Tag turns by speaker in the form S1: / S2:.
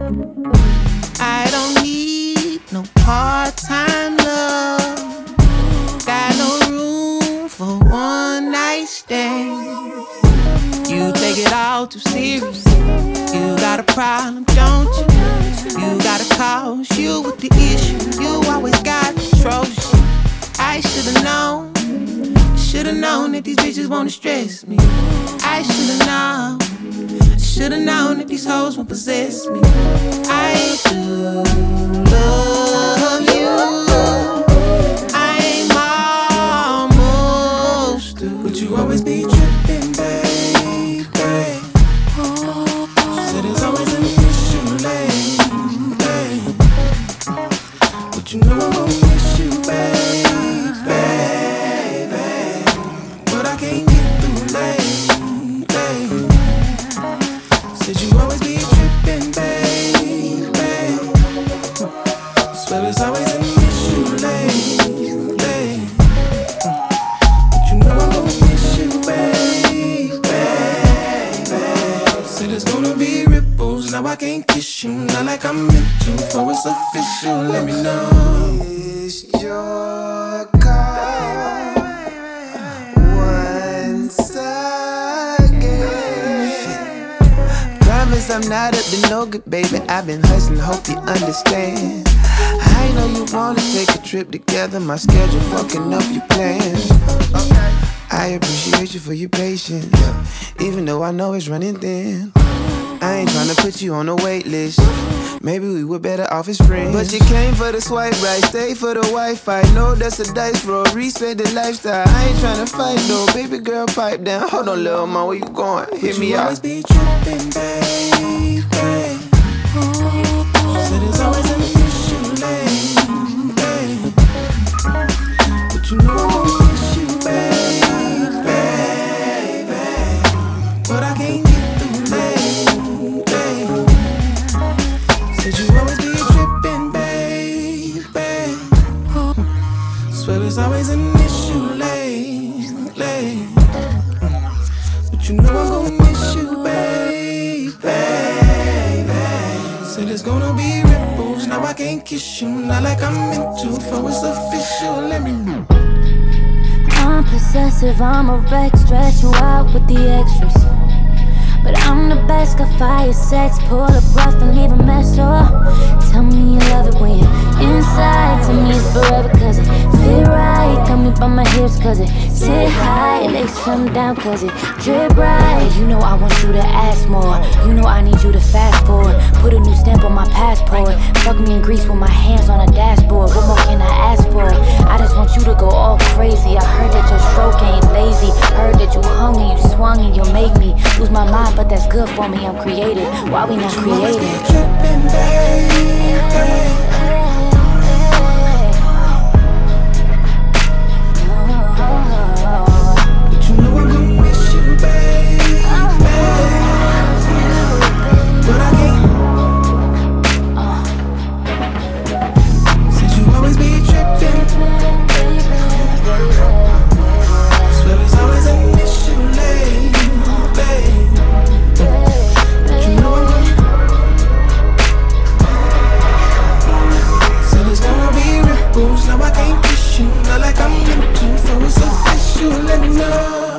S1: I don't need no part-time love. Got no room for one night stand. You take it all too serious. You got a problem, don't you? You got a cause, you with the issue. You always got control shit. I should've known that these bitches wanna stress me. I should've known that these hoes won't possess me. I do love you. I'm almost through, but you always be tripping, baby. Said there's always an issue, late. But you know I won't miss you, baby. But I can't get through, late. Said you always be tripping, baby. Swear there's always an issue, late. But you know I won't miss you, baby. Said there's gonna be ripples, now I can't kiss you. Not like I'm meant to, for it's official, let me know.
S2: It's your call once again. Promise I'm not up to no good, baby. I've been hustling, hope you understand. I know you wanna take a trip together. My schedule fucking up your plans. I appreciate you for your patience, even though I know it's running thin. I ain't tryna put you on a wait list. Maybe we were better off as friends. But you came for the swipe right, stay for the Wi-Fi. Know that's a dice roll, respect the lifestyle. I ain't tryna fight though, baby girl, pipe down. Hold on, little mom, where you going? Hit me out.
S1: Always be tripping, baby. Said there's always an issue, late. But you know I won't miss you, baby. But I can't get through, late. Said you always be tripping, baby. Swear there's always an issue, late. But you know I'm gonna miss you, baby. Said there's gonna be ripples, now I can't kiss you. Not like I'm meant to, for it's official, let me know.
S3: I'm possessive, I'm a wreck, stress you out with the extras. But I'm the best, got fire, sex, pull a breath, don't leave a mess, tell me you love it when you're inside. To me it's forever cause it feel right. Got me by my hips cause it sit high. Lay something down cause it drip right. You know I want you to ask more. You know I need you to fast forward. Put a new stamp on my passport. Fuck me in Greece with my hands on a dashboard. What more can I ask for? I just want you to go all crazy. I heard that your stroke ain't lazy. Heard that you hung and you swung and you make me lose my mind, but that's good for me, I'm creative. Why we not creative?
S1: Tripping, baby. But you know I'm gonna miss you, baby. But I can't. Since you always be tripping. Swear there's always an issue, late. But you know I'm gonna. So there's gonna be ripples, now I can't kiss you. Not like I'm meant to, so it's official, let me know.